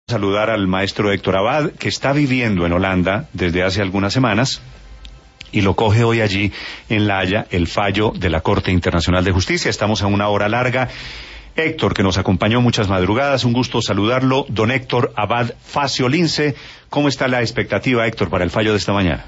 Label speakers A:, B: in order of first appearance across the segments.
A: Saludar al maestro Héctor Abad, que está viviendo en Holanda desde hace algunas semanas y lo coge hoy allí en La Haya el fallo de la Corte Internacional de Justicia. Estamos a una hora larga. Héctor, que nos acompañó muchas madrugadas, un gusto saludarlo. Don Héctor Abad Facio Lince, ¿cómo está la expectativa, Héctor, para el fallo de esta mañana?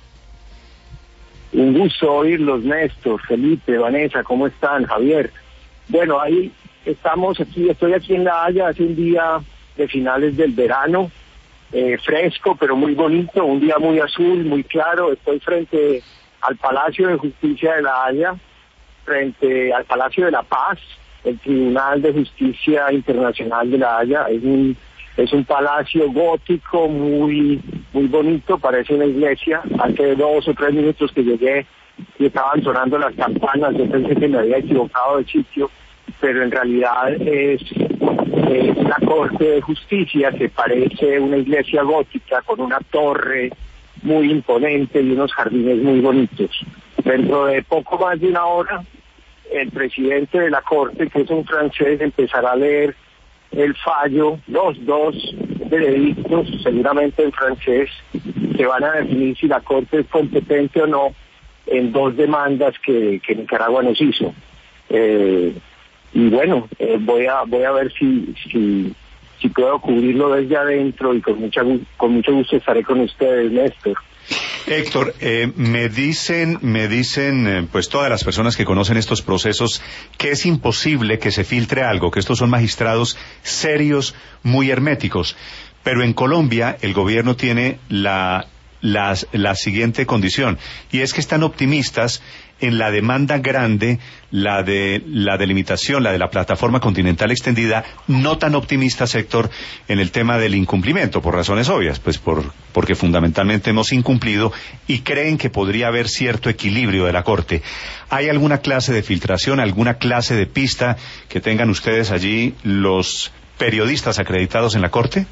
B: Un gusto oírlos, Néstor, Felipe, Vanessa, ¿cómo están? Javier. Bueno, ahí estamos, estoy aquí en La Haya, hace un día de finales del verano, fresco pero muy bonito, un día muy azul, muy claro. Estoy frente al Palacio de Justicia de La Haya, frente al Palacio de la Paz, el Tribunal de Justicia Internacional de La Haya. Es un palacio gótico muy bonito, parece una iglesia. Hace 2 o 3 minutos que llegué y estaban sonando las campanas, yo pensé que me había equivocado de sitio, pero en realidad es la Corte de Justicia, que parece una iglesia gótica con una torre muy imponente y unos jardines muy bonitos. Dentro de poco más de una hora, el presidente de la Corte, que es un francés, empezará a leer el fallo, los 2 veredictos, seguramente en francés, que van a definir si la Corte es competente o no en 2 demandas que Nicaragua nos hizo. Y bueno, voy a ver si puedo cubrirlo desde adentro, y con mucho gusto estaré con ustedes, Néstor.
A: Héctor, me dicen, pues todas las personas que conocen estos procesos, que es imposible que se filtre algo, que estos son magistrados serios, muy herméticos. Pero en Colombia el gobierno tiene la siguiente condición, y es que están optimistas en la demanda grande, la de la delimitación, la de la plataforma continental extendida, no tan optimistas, Héctor, en el tema del incumplimiento, por razones obvias, pues porque fundamentalmente hemos incumplido, y creen que podría haber cierto equilibrio de la Corte. ¿Hay alguna clase de filtración, alguna clase de pista que tengan ustedes allí, los periodistas acreditados en la Corte?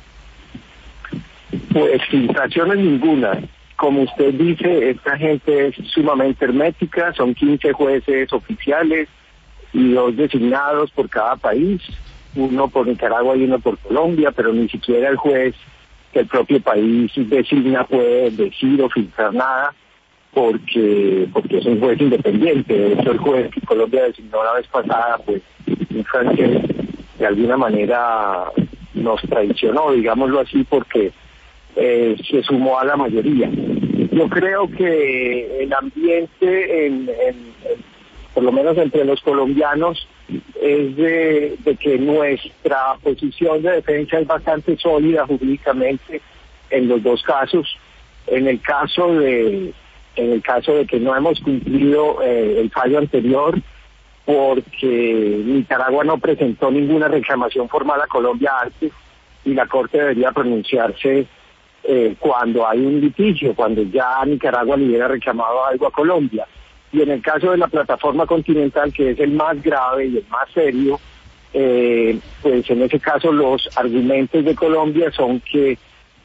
B: Pues filtraciones ninguna. Como usted dice, esta gente es sumamente hermética, son 15 jueces oficiales y 2 designados por cada país, uno por Nicaragua y uno por Colombia, pero ni siquiera el juez que el propio país designa puede decir o filtrar nada, porque es un juez independiente. De hecho, el juez que Colombia designó la vez pasada, pues un francés, de alguna manera nos traicionó, digámoslo así, porque se sumó a la mayoría. Yo creo que el ambiente, por lo menos entre los colombianos, es de que nuestra posición de defensa es bastante sólida jurídicamente en los 2 casos. En el caso de que no hemos cumplido el fallo anterior, porque Nicaragua no presentó ninguna reclamación formal a Colombia antes, y la Corte debería pronunciarse cuando hay un litigio, cuando ya Nicaragua le hubiera reclamado algo a Colombia. Y en el caso de la plataforma continental, que es el más grave y el más serio, pues en ese caso los argumentos de Colombia son que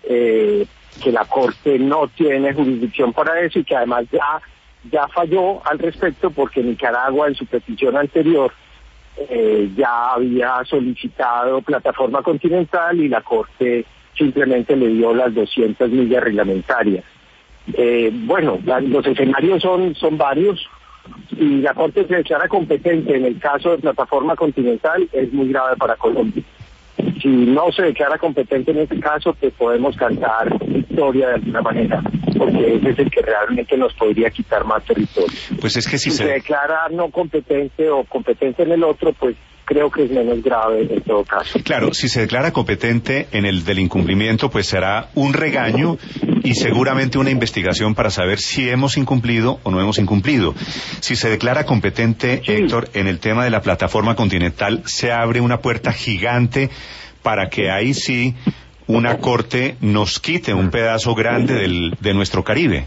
B: la Corte no tiene jurisdicción para eso, y que además ya falló al respecto, porque Nicaragua en su petición anterior ya había solicitado plataforma continental y la Corte simplemente le dio las 200 millas reglamentarias. Bueno, los escenarios son varios, y la Corte se declara competente en el caso de plataforma continental, es muy grave para Colombia. Si no se declara competente en este caso, pues podemos cantar victoria de alguna manera, porque ese es el que realmente nos podría quitar más territorio.
A: Pues es que si
B: se declara no competente o competente en el otro, pues creo que es menos grave en todo caso.
A: Claro, si se declara competente en el del incumplimiento, pues será un regaño y seguramente una investigación para saber si hemos incumplido o no hemos incumplido. Si se declara competente, sí, Héctor, en el tema de la plataforma continental, se abre una puerta gigante para que ahí sí una Corte nos quite un pedazo grande de nuestro Caribe.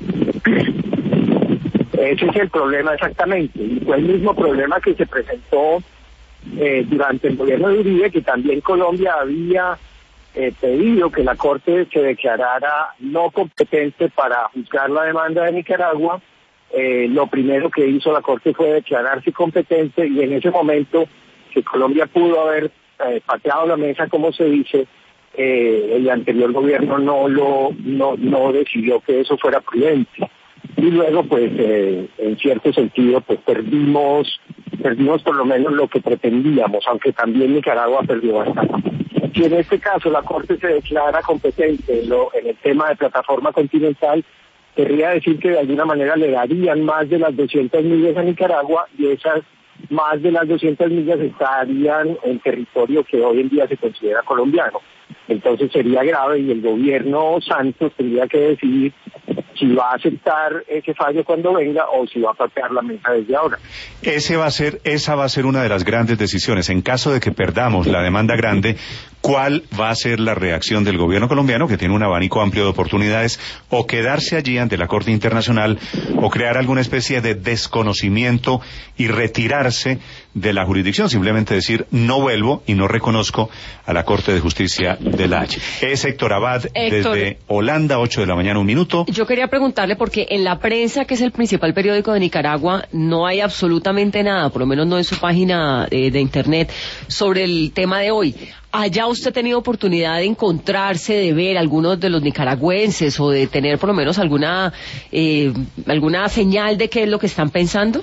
B: Ese es el problema exactamente, y fue el mismo problema que se presentó durante el gobierno de Uribe, que también Colombia había pedido que la Corte se declarara no competente para juzgar la demanda de Nicaragua. Lo primero que hizo la Corte fue declararse competente, y en ese momento que Colombia pudo haber pateado la mesa, como se dice, el anterior gobierno no decidió que eso fuera prudente. Y luego, pues, en cierto sentido, pues perdimos por lo menos lo que pretendíamos, aunque también Nicaragua perdió bastante. Si en este caso la Corte se declara competente en el tema de plataforma continental, querría decir que de alguna manera le darían más de las 200 millas a Nicaragua, y esas más de las 200 millas estarían en territorio que hoy en día se considera colombiano. Entonces sería grave, y el gobierno Santos tendría que decidir si va a aceptar ese fallo cuando venga o si va a patear la mesa desde ahora.
A: Esa va a ser una de las grandes decisiones. En caso de que perdamos la demanda grande, ¿cuál va a ser la reacción del gobierno colombiano, que tiene un abanico amplio de oportunidades, o quedarse allí ante la Corte Internacional, o crear alguna especie de desconocimiento y retirarse de la jurisdicción? Simplemente decir, no vuelvo y no reconozco a la Corte de Justicia de La Haya. Es Héctor Abad, desde Holanda, 8 de la mañana, 1 minuto.
C: Yo quería preguntarle, porque en La Prensa, que es el principal periódico de Nicaragua, no hay absolutamente nada, por lo menos no en su página de internet, sobre el tema de hoy. ¿Allá usted ha tenido oportunidad de encontrarse, de ver algunos de los nicaragüenses, o de tener por lo menos alguna señal de qué es lo que están pensando?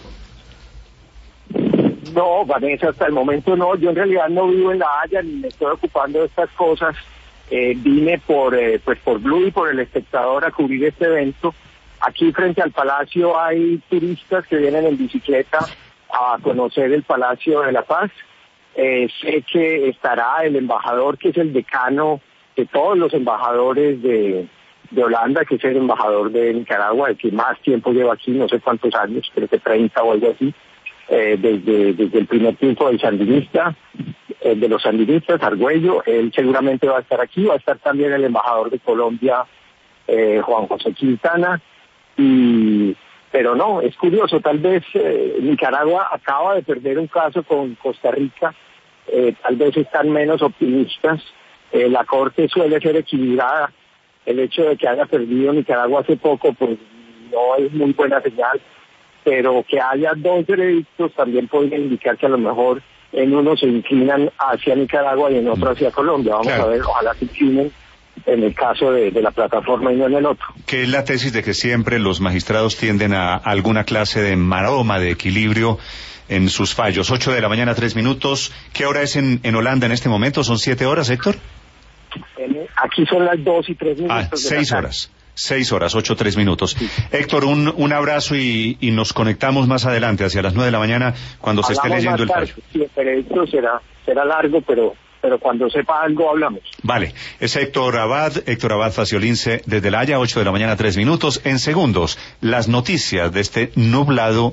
B: No, Vanessa, hasta el momento no. Yo en realidad no vivo en La Haya ni me estoy ocupando de estas cosas. Vine por Blue y por El Espectador a cubrir este evento. Aquí frente al Palacio hay turistas que vienen en bicicleta a conocer el Palacio de la Paz. Sé que estará el embajador, que es el decano de todos los embajadores de Holanda, que es el embajador de Nicaragua, el que más tiempo lleva aquí, no sé cuántos años, creo que 30 o algo así, desde el primer tiempo del sandinista, de los sandinistas, Argüello. Él seguramente va a estar aquí. Va a estar también el embajador de Colombia, Juan José Quintana. Pero no, es curioso, tal vez Nicaragua acaba de perder un caso con Costa Rica, tal vez están menos optimistas. La Corte suele ser equilibrada. El hecho de que haya perdido Nicaragua hace poco, pues no es muy buena señal, pero que haya dos veredictos también podría indicar que a lo mejor en uno se inclinan hacia Nicaragua y en otro hacia Colombia. Vamos a ver, ojalá se inclinen en el caso de la plataforma y no en el otro.
A: Que es la tesis de que siempre los magistrados tienden a alguna clase de maroma, de equilibrio en sus fallos. 8 de la mañana, 3 minutos. ¿Qué hora es en Holanda en este momento? ¿Son 7 horas, Héctor?
B: Aquí son las 2 y 3 minutos.
A: 6 horas. 6 horas, 8, 3 minutos. Sí. Héctor, un abrazo y nos conectamos más adelante, hacia las 9 de la mañana, cuando se esté leyendo el fallo.
B: Sí, pero esto será largo, pero cuando sepa algo hablamos.
A: Vale, es Héctor Abad Faciolince, desde La Haya, 8 de la mañana, 3 minutos. En segundos, las noticias de este nublado